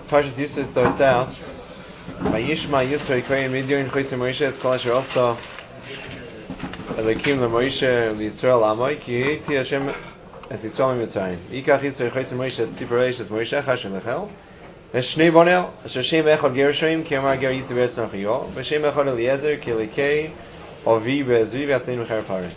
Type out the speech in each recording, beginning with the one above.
Parshas Yisro starts out Vayishma Yisro Yikrein Midyon Chosim Moshe Es Kol Asher Ofta Elokim LaMoshe LeYisrael Amoy Ki Yitzi Hashem Es Yisrael MiMitzrayim Yikach Yisro Chosim Moshe Es Tipareish Es Moshe Chashem Lechel Veshnei Bonel Asher Shem Echad Gershom Ki Amar Ger Yisro Beretz Nachiyo Veshem Echad Eliezer Ki Lekei Avi Be'ezri V'Atzein Mecher Parei.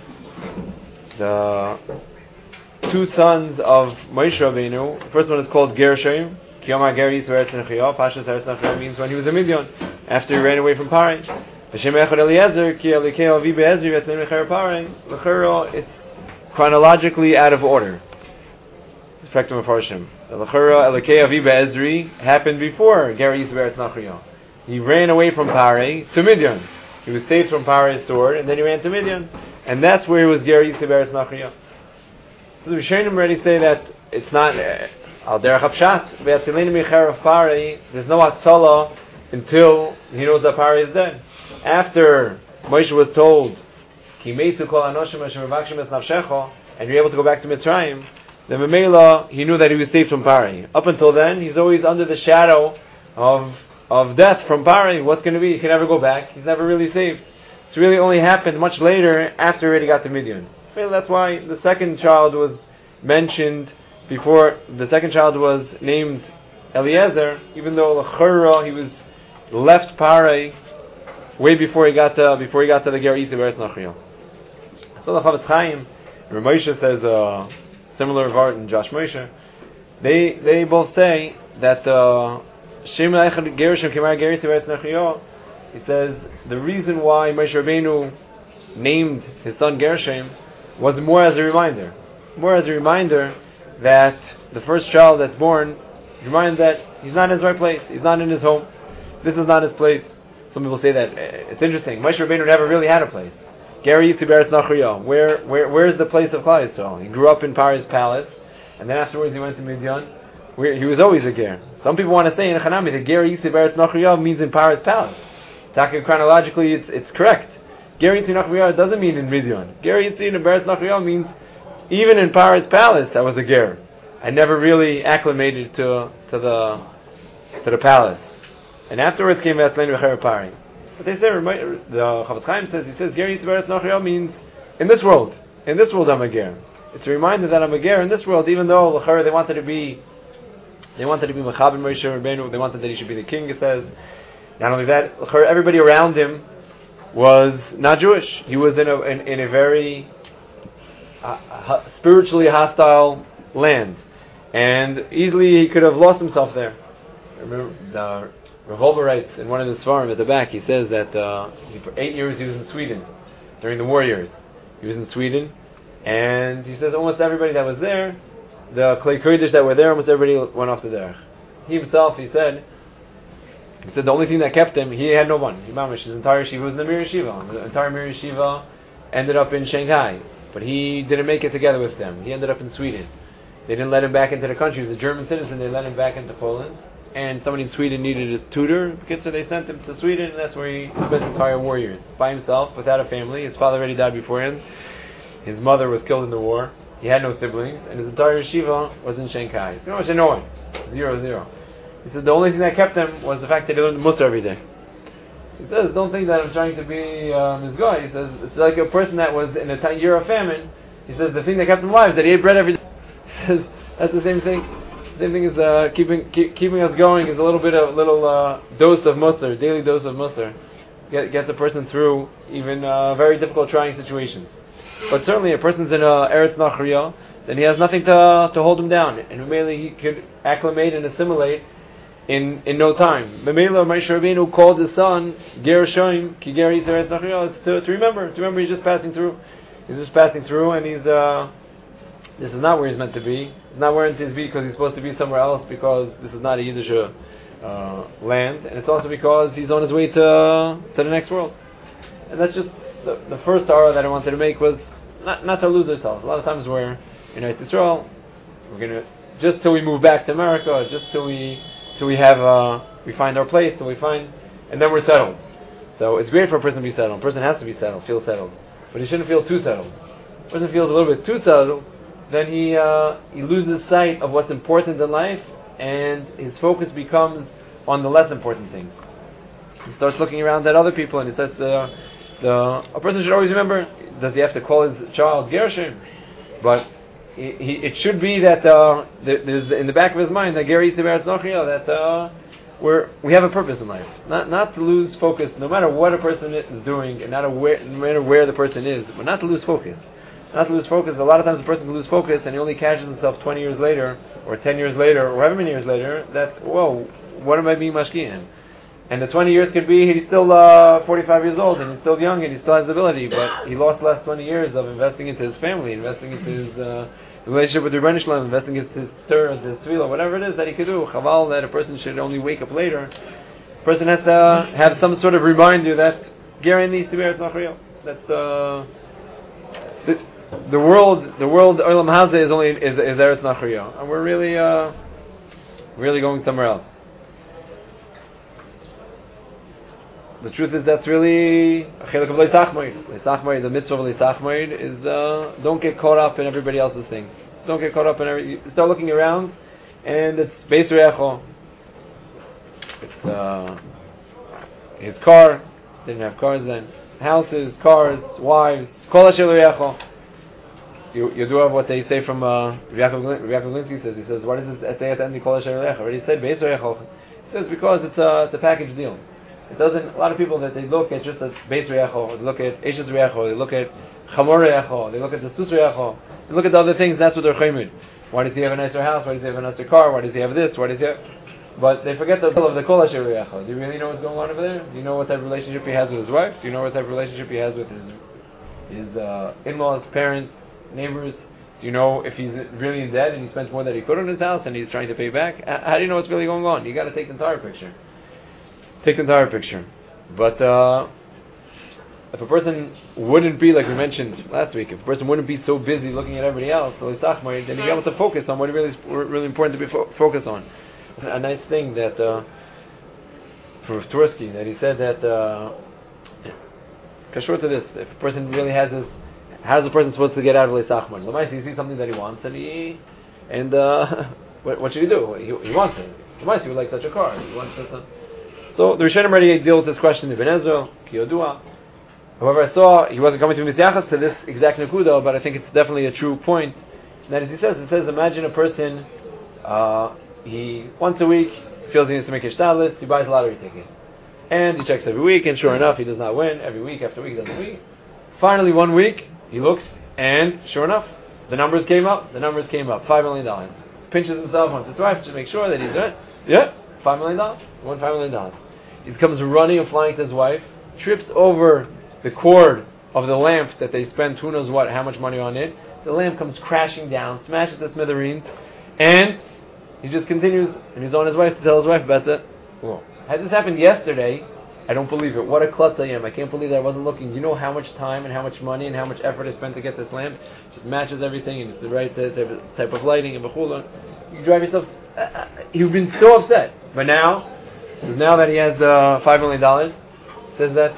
The two sons of Moshe Rabbeinu, the first one is called Gershom. Kiyomar Ger Yisro Beretz Nachiyo. Pashas Eretz Nachiyo means when he was a Midian, after he ran away from Parei. Veshem Echad Eliezer Ki Lekei Avi Be'ezri V'Atzein Mecher Parei. L'chero, it's chronologically out of order. Fractum of Harshim. L'chero Lekei Avi Be'ezri happened before Ger Yisro Beretz Nachiyo. He ran away from Parei to Midian. He was saved from Parei's sword, and then he ran to Midian, and that's where he was Ger Yisro Beretz Nachiyo. So the Rishonim already say that it's not al derech hapshat. Ve'atzileni micherav Parei. There's no hatzalah until he knows that Parei is dead. After Moshe was told Ki meisu kol anoshim asher mevakshim es nafshecha, and you're able to go back to Mitzrayim, then Memela he knew that he was saved from Parei. Up until then, he's always under the shadow of death from Parei. What's going to be? He can never go back. He's never really saved. It's really only happened much later after he already got to Midian. Well, that's why the second child was mentioned before. The second child was named Eliezer, even though l'chora he was left Parei way before he got to the Ger Yisro Beretz Nachiyo. So the Chavetz Chaim, Rav Moshe says similar vart in Josh Moshe. They both say that Shem Echad Gershom Kemar Ger Yisro Beretz Nachiyo. He says the reason why Moshe Rabbeinu named his son Gershom was more as a reminder that the first child that's born, reminds that he's not in his right place, he's not in his home, this is not his place. Some people say that it's interesting. Moshe Rabbeinu never really had a place. Ger Yisro Beretz Nachiyo. Where's the place of Klal Yisrael? He grew up in Parei's palace, and then afterwards he went to Midian, where he was always a ger. Some people want to say in Hanami that Ger Yisro Beretz Nachiyo means in Parei's palace. Talking chronologically, it's correct. Ger Yisro Nachiyo doesn't mean in Midian. Ger Yisro Beretz Nachiyo means even in Parei's palace I was a ger. I never really acclimated to the palace. And afterwards came V'Atzein Mecher Parei. But they say, the Chavetz Chaim says, Ger Yisro Beretz Nachiyo means in this world. In this world I'm a ger. It's a reminder that I'm a ger in this world, even though they wanted to be Mechaber Moshe Rabbeinu. They wanted that he should be the king. It says. Not only that, everybody around him was not Jewish. He was in a very spiritually hostile land, and easily he could have lost himself there. Remember, the Rav Wolbe writes in one of the Svarim at the back. He says that for 8 years he was in Sweden during the war years. He was in Sweden, and he says almost everybody that was there, the Klei Kodesh that were there, almost everybody went off the derech. He himself, he said the only thing that kept him, he had no one. His entire yeshiva was in the Mir Yeshiva. The entire Mir Yeshiva ended up in Shanghai, but he didn't make it together with them. He ended up in Sweden. They didn't let him back into the country. He was a German citizen. They let him back into Poland, and somebody in Sweden needed a tutor, so they sent him to Sweden, and that's where he spent the entire war years by himself, without a family. His father already died before him. His mother was killed in the war. He had no siblings, and his entire yeshiva was in Shanghai. So much annoying. 0-0. He said the only thing that kept him was the fact that he learned Musar every day. He says, don't think that I'm trying to be his guy. He says, it's like a person that was in a year of famine. He says, the thing that kept him alive is that he ate bread every day. He says, that's the same thing. The same thing is keeping us going is a little dose of Musar, daily dose of Musar. Gets a person through even very difficult, trying situations. But certainly a person's in Eretz Nachiyo, then he has nothing to hold him down. And mainly he could acclimate and assimilate in no time. Memela Moshe Rabbeinu called his son Gershom Ki Ger Yisro Beretz Nachiyo. It's to remember he's just passing through. And he's this is not where he's meant to be. It's not where he's meant to be because he's supposed to be somewhere else, because this is not a Yiddish land, and it's also because he's on his way to the next world. And that's just the first aura that I wanted to make, was not to lose ourselves. A lot of times we're in Eretz Yisrael, we're gonna just till we move back to America, just till we find our place, and then we're settled. So it's great for a person to be settled. A person has to be settled, feel settled, but he shouldn't feel too settled. If a person feels a little bit too settled, then he loses sight of what's important in life, and his focus becomes on the less important things. He starts looking around at other people, and he starts a person should always remember, does he have to call his child Gershom? But it should be that there's in the back of his mind that Geri Seberetz Nochriel, that we have a purpose in life. Not to lose focus, no matter what a person is doing, and no matter where the person is, but not to lose focus. Not to lose focus. A lot of times a person can lose focus and he only catches himself 20 years later, or 10 years later, or however many years later, that, whoa, what am I being mashki in? And the 20 years could be he's still 45 years old and he's still young and he still has the ability, but he lost the last 20 years of investing into his family, investing into his relationship with the Rebbeinu Shalom, investing into his Torah, his tefillah, whatever it is that he could do. Chaval that a person should only wake up later. A person has to have some sort of reminder that Geri needs to be Eretz Nachriel. That the world Olam Hazeh is Eretz Nachriel, and we're really going somewhere else. The truth is that's really a chilek of Leisachmoid. Leisachmoid, the mitzvah of Leisachmoid is don't get caught up in everybody else's things. Don't get caught up in you start looking around, and it's Beis Re'echo. It's his car. Didn't have cars then. Houses, cars, wives. Kol Asher Re'echo. You do have what they say from Yaakov Glinsky says. He says, what does it say at the end of Kol Asher Re'echo? Already said Beis Re'echo. He says because it's a package deal. It doesn't. A lot of people that they look at just as Beis Re'echo, they look at Eshes Re'echo, they look at Chamor Re'echo, they look at the Sus Re'echo, they look at the other things. That's what they're chayimid. Why does he have a nicer house? Why does he have a nicer car? Why does he have this? Why does he have? But they forget the of the Kol Asher Re'echo. Do you really know what's going on over there? Do you know what type of relationship he has with his wife? Do you know what type of relationship he has with his in-laws, parents, neighbors? Do you know if he's really in debt and he spends more than he could on his house and he's trying to pay back? How do you know what's really going on? You got to take the entire picture. Take the entire picture. But if a person wouldn't be, like we mentioned last week, if a person wouldn't be so busy looking at everybody else, then he'd be able to focus on what really is really important to be focused on. A nice thing that from Tversky, that he said that kashur to this, if a person really has this, how is a person supposed to get out of Leisachman? Lamais, he sees something that he wants, and what should he do? He wants it. Lamais, he would like such a car. He wants such a. So the Rishonim already deal with this question in Ibn Ezra, Kiyodua. However, I saw he wasn't coming to Misyachas to this exact Nakuda, but I think it's definitely a true point. And that is, it says, imagine a person, he once a week feels he needs to make a shtalis, he buys a lottery ticket. And he checks every week, and sure enough, he does not win. Every week after week, he doesn't win. Finally, one week, he looks, and sure enough, the numbers came up. $5 million. Pinches himself once or twice to make sure that he's doing it. Yeah, $5 million. He won $5 million. He comes running and flying to his wife, trips over the cord of the lamp that they spent who knows what, how much money on it. The lamp comes crashing down, smashes to smithereens, and he just continues, and he's on his wife to tell his wife about that. Well, had this happened yesterday, I don't believe it. What a klutz I am. I can't believe that I wasn't looking. You know how much time and how much money and how much effort I spent to get this lamp? It just matches everything, and it's the right type of lighting, and b'chula. You drive yourself. You've been so upset. But now that he has $5 million, says that,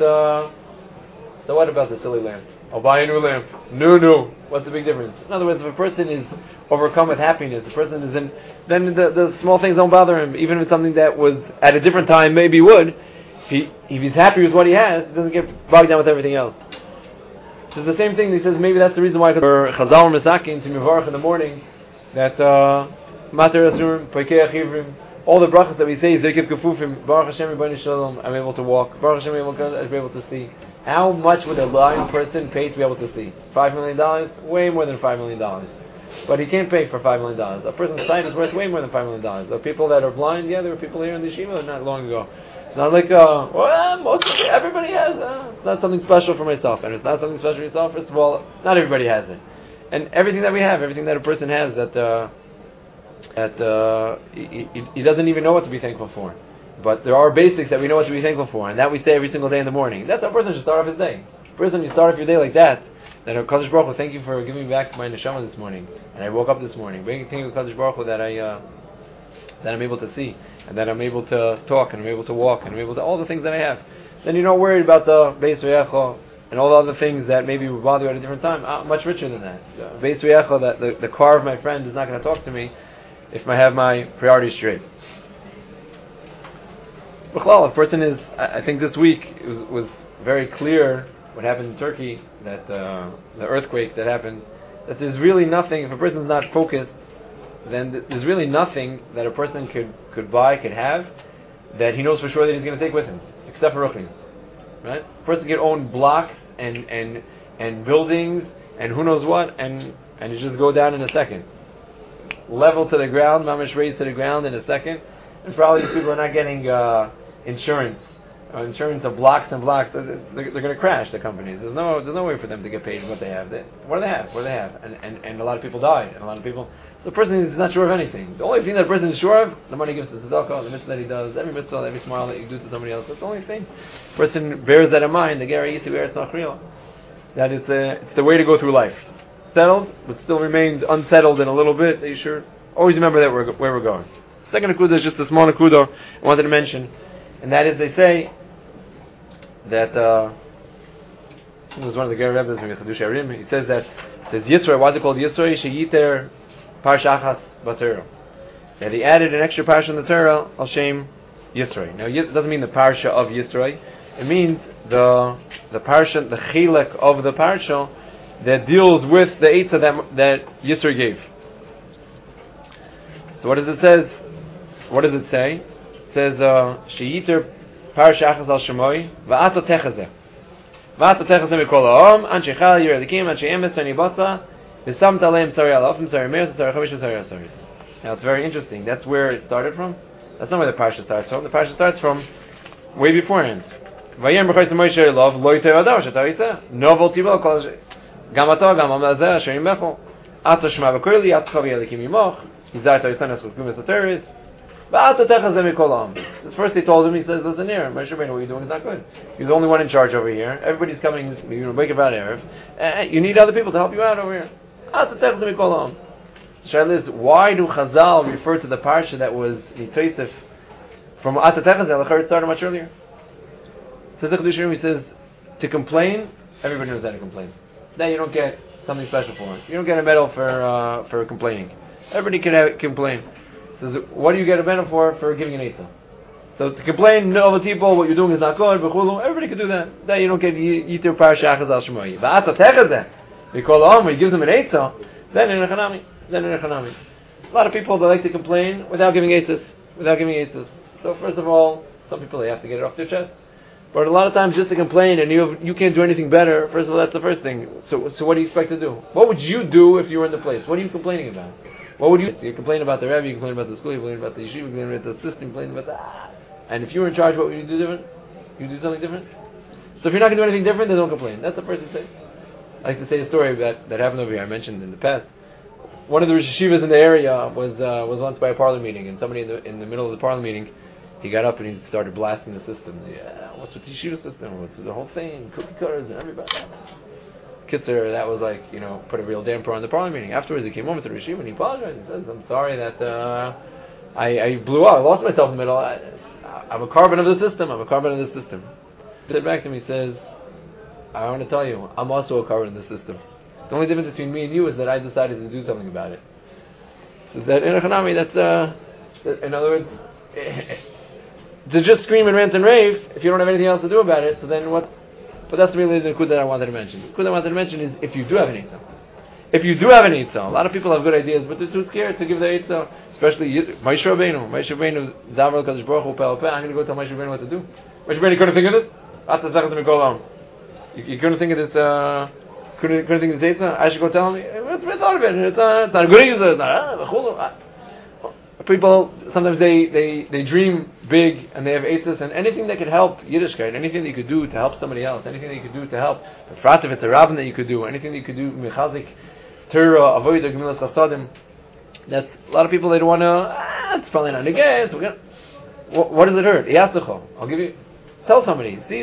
so what about the silly lamp? I'll buy a new lamp. No. What's the big difference? In other words, if a person is overcome with happiness, the person is in, then the small things don't bother him. Even if it's something that was at a different time maybe would, if he's happy with what he has, he doesn't get bogged down with everything else. So it's the same thing. He says maybe that's the reason why for Chazal Mesakin to Mivarach in the morning that Mater Asurim, Poikei Achivrim, all the brachas that we say, Zekiv Kefufim, Baruch Hashem Rebbeinu Shalom, I'm able to walk. Baruch Hashem, I'm able to see. How much would a blind person pay to be able to see? $5 million? Way more than $5 million. But he can't pay for $5 million. A person's sight is worth way more than $5 million. The people that are blind, there were people here in the yeshiva not long ago. It's not like, everybody has it's not something special for myself. And it's not something special for yourself, first of all, not everybody has it. And everything that we have, everything that a person has he doesn't even know what to be thankful for. But there are basics that we know what to be thankful for, and that we say every single day in the morning. That's how a person should start off his day. A person, you start off your day like that. That Kadosh Baruch Hu, thank you for giving me back my neshama this morning, and I woke up this morning. Thank you, Kadosh Baruch Hu, that I'm able to see, and that I'm able to talk, and I'm able to walk, and I'm able to all the things that I have. Then you're not worried about the Beis Re'echo and all the other things that maybe would bother you at a different time. Much richer than that. Beis Re'echo, that the car of my friend is not going to talk to me. if I have my priorities straight. B'chlal, a person is, I think this week was very clear what happened in Turkey, that the earthquake that happened, that there's really nothing, if a person's not focused, then there's really nothing that a person could buy, could have, that he knows for sure that he's going to take with him, except for ruchnis. Right? A person can own blocks and buildings and who knows what, and you just go down in a second. Level to the ground, mamish raised to the ground in a second, and probably these people are not getting insurance of blocks and blocks. They're going to crash, the companies. There's no way for them to get paid what they have. What do they have? And a lot of people died, and a lot of people. The person is not sure of anything. The only thing that person is sure of, the money he gives to tzedakah, the mitzvah that he does, every mitzvah, every smile that you do to somebody else, that's the only thing. The person bears that in mind, the Gera Yisi Be'eretz Nachriel. That it's the way to go through life. Settled, but still remains unsettled in a little bit. You should always remember that where we're going. Second nakuda is just a small nakuda I wanted to mention, and that is, they say that this was one of the Gera Rebbes, he says that there's Yisro. Why is it called Yisro? Sheyiter Parshachas B'Torah. That he added an extra parsha in the Torah, Al Shem Yisro. Now, it doesn't mean the parsha of Yisro. It means the parsha, the chilek of the parsha that deals with the eitzah that Yisro gave. So what does it say? What does it say? It says, Sheyiter Parshachas Al Shemoy Va'ato Techazeh. Va'ato Techazeh Mikol Ha'om Anshe Chal Yireh Elikim Anshe Emes Ani Botza V'samt Aleim Sari Alofim Sari Meir Sari Chavish Sari Asaris. Now it's very interesting. That's where it started from. That's not where the parsha starts from. The parsha starts from way beforehand. Vayem B'chayis Moshe Elov Lo Yiter Adav Shetar Yiseh Novel Tibel Kol Gam Ato Gam Amazeh Asherim Bechol Ato Shema V'Korli Ato Chavi Elikim Yimoch Yizar Tar Yiseh Nesut Gumes Ateris. First he told him, he says, listen here, Moshe Rabbeinu, what you're doing is not good. You're the only one in charge over here. Everybody's coming, you're going to wake up out Erev. You need other people to help you out over here. The shaila is, why do Chazal refer to the parsha that was Nitosef from Atatechazeh? It started much earlier. He says, to complain, everybody knows how to complain. Now you don't get something special for it. You don't get a medal for complaining. Everybody can complain. So what do you get a medal for giving an eitzah? So to complain to other people, what you're doing is not good, everybody can do that. Then you don't get Yiter Parshachas Al Shemoy. But Atatechazeh, we call on when he gives them an eitzah, then in a chanami. A lot of people, they like to complain without giving eitzahs. So first of all, some people, they have to get it off their chest. But a lot of times, just to complain and you can't do anything better, first of all, that's the first thing. So what do you expect to do? What would you do if you were in the place? What are you complaining about? What would you? You complain about the rabbi, you complain about the school, you complain about the yeshiva, you complain about the system, you complain about that. And if you were in charge, what would you do different? You do something different? So if you're not going to do anything different, then don't complain. That's the first thing. I like to say a story that happened over here. I mentioned in the past. One of the yeshivas in the area was once by a parlor meeting, and somebody in the middle of the parlor meeting, he got up and he started blasting the system. Yeah, what's with the yeshiva system? What's with the whole thing? Cookie cutters and everybody. Kitzer, that was like, put a real damper on the parlor meeting. Afterwards, he came over to the yeshiva and he apologized. He says, "I'm sorry that I blew up. I lost myself in the middle. I'm a carbon of the system. He said back to me, he says, I want to tell you, I'm also a carbon of the system. The only difference between me and you is that I decided to do something about it." So that in a chanami, that's in other words, to just scream and rant and rave if you don't have anything else to do about it. So then what? But that's really the kud that I wanted to mention. The kud I wanted to mention is if you do have an eitzah. If you do have an eitzah, a lot of people have good ideas, but they're too scared to give their eitzah. Especially Moshe Rabbeinu, Zavar Kadosh Baruch Hu Pe'al Peh. I'm going to go tell Moshe Rabbeinu what to do. Moshe Rabbeinu couldn't think of this. You couldn't think of this. Couldn't think of this eitzah. I should go tell him. What's the thought of it? It's not a good eitzah. People sometimes they dream big and they have eitzahs, and anything that could help Yiddishkeit, anything that you could do to help somebody else, anything that you could do to help, if it's a rabbin that you could do, anything that you could do, mechazik, Torah, avodah, gemilas chasadim. That's a lot of people. They don't want to. It's probably not against. What does it hurt? I'll give you. Tell somebody. See.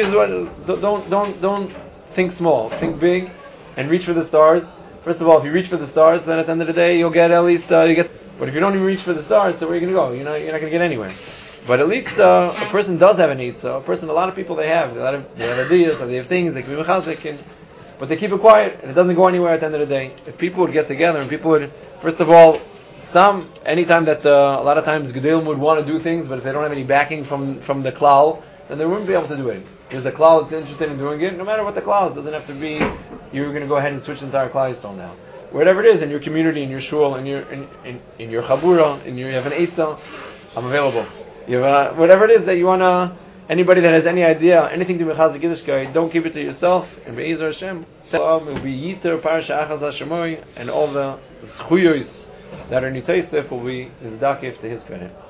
Don't think small. Think big, and reach for the stars. First of all, if you reach for the stars, then at the end of the day, you'll get at least you get. But if you don't even reach for the stars, so where are you going to go? You're not going to get anywhere. But at least a person does have a need. So a lot of people they have ideas, or they have things, they can be mechazik, but they keep it quiet, and it doesn't go anywhere at the end of the day. If people would get together, and people would, first of all, anytime that a lot of times Gedolim would want to do things, but if they don't have any backing from the klal, then they wouldn't be able to do it. If the klal is interested in doing it, no matter what the klal is, it doesn't have to be you're going to go ahead and switch the entire klal Yisrael now. Whatever it is in your community, in your shul, in your chabura, you have an eitzah, I'm available. You have whatever it is that you wanna. Anybody that has any idea, anything to mechazik Yiddishkeit, don't keep it to yourself. And be'ezer Hashem, it will be yiter parasha achaz hashemoy, and all the zchuyos that are nitaysef will be zdakif to his credit.